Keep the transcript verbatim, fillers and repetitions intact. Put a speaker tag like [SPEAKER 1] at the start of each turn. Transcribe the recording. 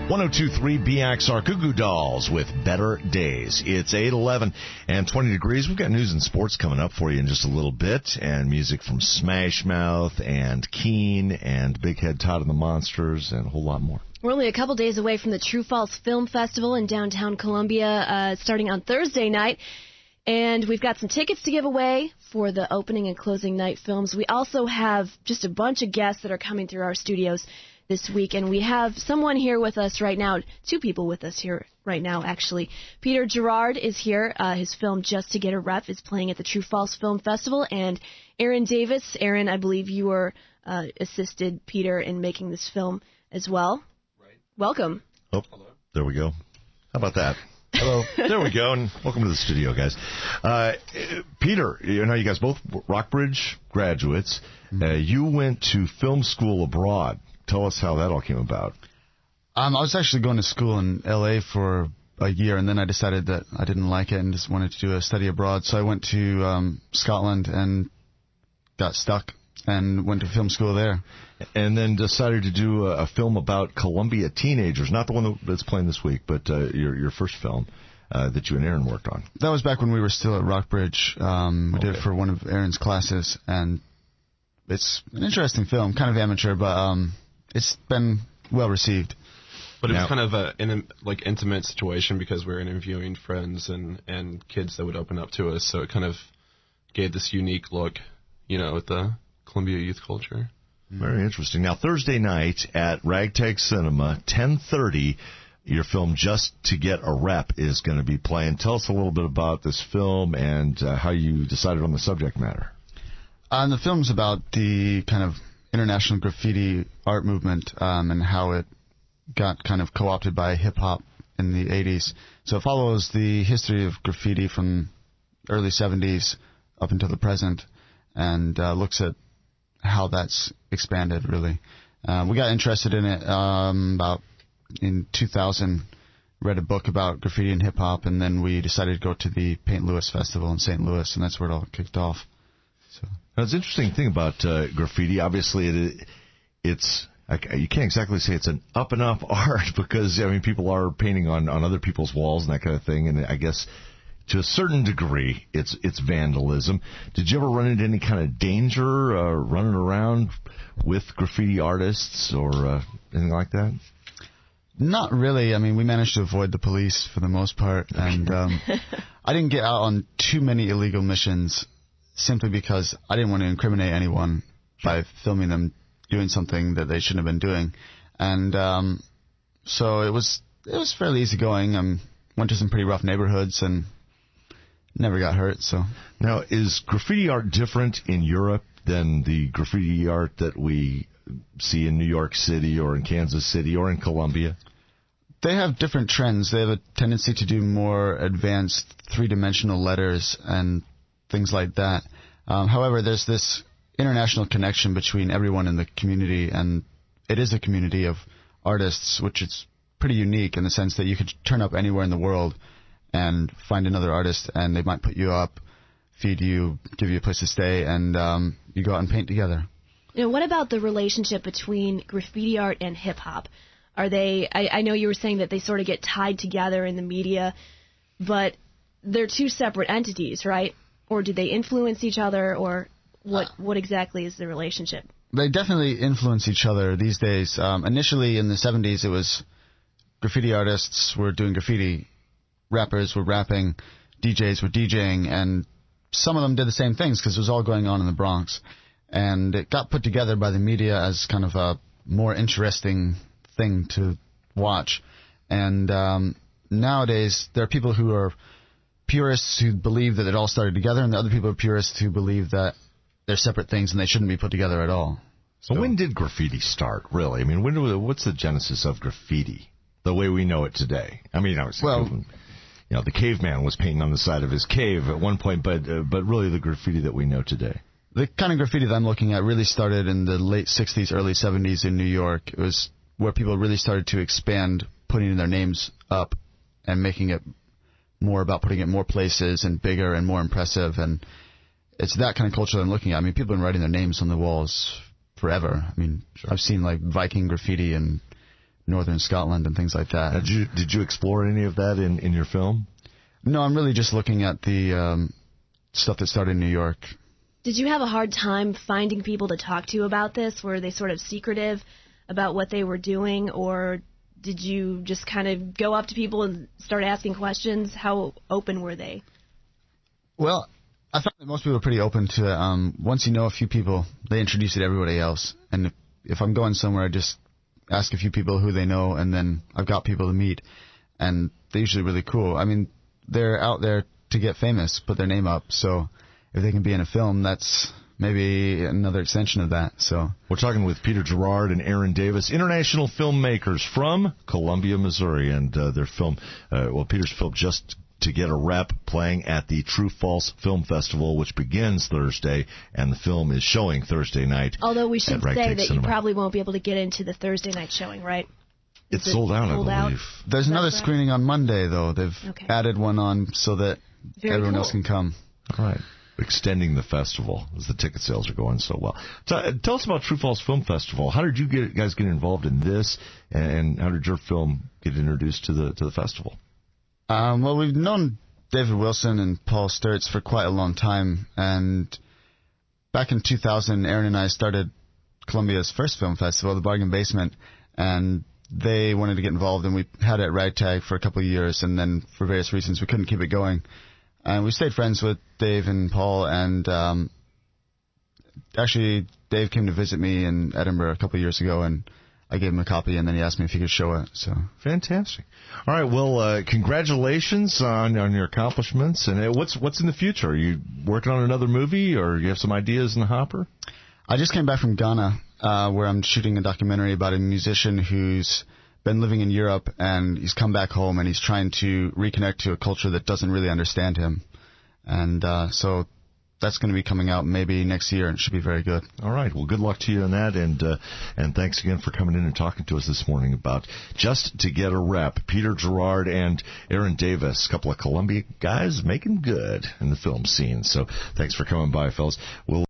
[SPEAKER 1] one oh two point three B X R Goo Goo Dolls with Better Days. It's eight eleven and twenty degrees. We've got news and sports coming up for you in just a little bit, and music from Smash Mouth and Keen and Big Head Todd and the Monsters and a whole lot more.
[SPEAKER 2] We're only a couple days away from the True False Film Festival in downtown Columbia, uh, starting on Thursday night. And we've got some tickets to give away for the opening and closing night films. We also have just a bunch of guests that are coming through our studios this week, and we have someone here with us right now, two people with us here right now, actually. Peter Gerard is here. Uh, his film Just to Get a Rep is playing at the True False Film Festival, and Aaron Davis. Aaron, I believe you were uh, assisted Peter in making this film as well.
[SPEAKER 3] Right.
[SPEAKER 2] Welcome.
[SPEAKER 1] Oh, hello. There we go. How about that? Hello. There we go, and welcome to the studio, guys. Uh, Peter, you know, you guys both Rockbridge graduates. Mm-hmm. Uh, you went to film school abroad. Tell us how that all came about.
[SPEAKER 4] Um, I was actually going to school in L A for a year, and then I decided that I didn't like it and just wanted to do a study abroad. So I went to um, Scotland and got stuck and went to film school there.
[SPEAKER 1] And then decided to do a, a film about Columbia teenagers, not the one that's playing this week, but uh, your your first film uh, that you and Aaron worked on.
[SPEAKER 4] That was back when we were still at Rockbridge. Um, we
[SPEAKER 1] okay.
[SPEAKER 4] did it for one of Aaron's classes, and it's an interesting film, kind of amateur, but um, it's been well received.
[SPEAKER 3] But it was
[SPEAKER 1] now,
[SPEAKER 3] kind of a in a, like intimate situation because we were interviewing friends and, and kids that would open up to us, so it kind of gave this unique look, you know, at the Columbia youth culture.
[SPEAKER 1] Very interesting. Now, Thursday night at Ragtag Cinema, ten thirty, your film Just to Get a Rep is going to be playing. Tell us a little bit about this film and uh, how you decided on the subject matter.
[SPEAKER 4] Uh, the film's about the kind of international graffiti art movement um, and how it got kind of co-opted by hip-hop in the eighties. So it follows the history of graffiti from early seventies up until the present and uh, looks at how that's expanded, really. Uh, we got interested in it um, about in two thousand, read a book about graffiti and hip-hop, and then we decided to go to the Paint Louis Festival in Saint Louis, and that's where it all kicked off. So.
[SPEAKER 1] Now, it's an interesting thing about uh, graffiti. Obviously, it, it's you can't exactly say it's an up-and-up art because, I mean, people are painting on, on other people's walls and that kind of thing, and I guess to a certain degree, it's it's vandalism. Did you ever run into any kind of danger uh, running around with graffiti artists or uh, anything like that?
[SPEAKER 4] Not really. I mean, we managed to avoid the police for the most part, and um, I didn't get out on too many illegal missions simply because I didn't want to incriminate anyone by filming them doing something that they shouldn't have been doing. And um, so it was it was fairly easygoing. I um, went to some pretty rough neighborhoods and never got hurt. So
[SPEAKER 1] now, is graffiti art different in Europe than the graffiti art that we see in New York City or in Kansas City or in Columbia?
[SPEAKER 4] They have different trends. They have a tendency to do more advanced three-dimensional letters and things like that. Um, however, there's this international connection between everyone in the community, and it is a community of artists, which is pretty unique in the sense that you could turn up anywhere in the world and find another artist, and they might put you up, feed you, give you a place to stay, and um, you go out and paint together.
[SPEAKER 2] You know, what about the relationship between graffiti art and hip-hop? Are they, I, I know you were saying that they sort of get tied together in the media, but they're two separate entities, right? Or do they influence each other, or what, what exactly is the relationship?
[SPEAKER 4] They definitely influence each other these days. Um, initially, in the seventies, it was graffiti artists were doing graffiti, rappers were rapping, D Js were DJing, and some of them did the same things because it was all going on in the Bronx. And it got put together by the media as kind of a more interesting thing to watch. And um, nowadays, there are people who are purists who believe that it all started together, and the other people are purists who believe that they're separate things and they shouldn't be put together at all.
[SPEAKER 1] So when did graffiti start, really? I mean, when was, what's the genesis of graffiti, the way we know it today? I mean, obviously,
[SPEAKER 4] well,
[SPEAKER 1] you know, the caveman was painting on the side of his cave at one point, but uh, but really the graffiti that we know today.
[SPEAKER 4] The kind of graffiti that I'm looking at really started in the late sixties, early seventies in New York. It was where people really started to expand putting their names up and making it more about putting it in more places and bigger and more impressive. And it's that kind of culture that I'm looking at. I mean, people have been writing their names on the walls forever. I mean, sure. I've seen like Viking graffiti in northern Scotland and things like that.
[SPEAKER 1] Now, did you did you explore any of that in, in your film?
[SPEAKER 4] No, I'm really just looking at the um, stuff that started in New York.
[SPEAKER 2] Did you have a hard time finding people to talk to about this? Were they sort of secretive about what they were doing, or did you just kind of go up to people and start asking questions? How open were they?
[SPEAKER 4] Well, I found that most people are pretty open to it. Um, once you know a few people, they introduce you to everybody else. And if, if I'm going somewhere, I just ask a few people who they know, and then I've got people to meet. And they're usually really cool. I mean, they're out there to get famous, put their name up. So if they can be in a film, that's maybe another extension of that. So
[SPEAKER 1] we're talking with Peter Gerard and Aaron Davis, international filmmakers from Columbia, Missouri, and uh, their film, uh, well, Peter's film Just to Get a Rep, playing at the True False Film Festival, which begins Thursday, and the film is showing Thursday night.
[SPEAKER 2] Although we should say that
[SPEAKER 1] Cinema.
[SPEAKER 2] You probably won't be able to get into the Thursday night showing, right?
[SPEAKER 1] It's it sold out, sold I believe.
[SPEAKER 2] Out?
[SPEAKER 4] There's another
[SPEAKER 2] correct?
[SPEAKER 4] screening on Monday, though. They've
[SPEAKER 2] okay.
[SPEAKER 4] added one on so that
[SPEAKER 2] Very
[SPEAKER 4] everyone
[SPEAKER 2] cool.
[SPEAKER 4] else can come.
[SPEAKER 1] All right. Extending the festival as the ticket sales are going so well. T- tell us about True False Film Festival. How did you get, guys get involved in this, and how did your film get introduced to the to the festival?
[SPEAKER 4] Um, well, we've known David Wilson and Paul Sturtz for quite a long time, and back in two thousand, Aaron and I started Columbia's first film festival, the Bargain Basement, and they wanted to get involved, and we had it at Ragtag for a couple of years, and then for various reasons we couldn't keep it going. And we stayed friends with Dave and Paul, and um, actually Dave came to visit me in Edinburgh a couple of years ago, and I gave him a copy, and then he asked me if he could show it. So
[SPEAKER 1] fantastic! All right, well, uh, congratulations on on your accomplishments. And uh, what's what's in the future? Are you working on another movie, or you have some ideas in the hopper?
[SPEAKER 4] I just came back from Ghana, uh, where I'm shooting a documentary about a musician who's been living in Europe, and he's come back home, and he's trying to reconnect to a culture that doesn't really understand him. And uh, so that's going to be coming out maybe next year, and it should be very good.
[SPEAKER 1] All right. Well, good luck to you on that, and uh, and thanks again for coming in and talking to us this morning about Just to Get a Rep. Peter Gerard and Aaron Davis, a couple of Columbia guys making good in the film scene. So thanks for coming by, fellas. We'll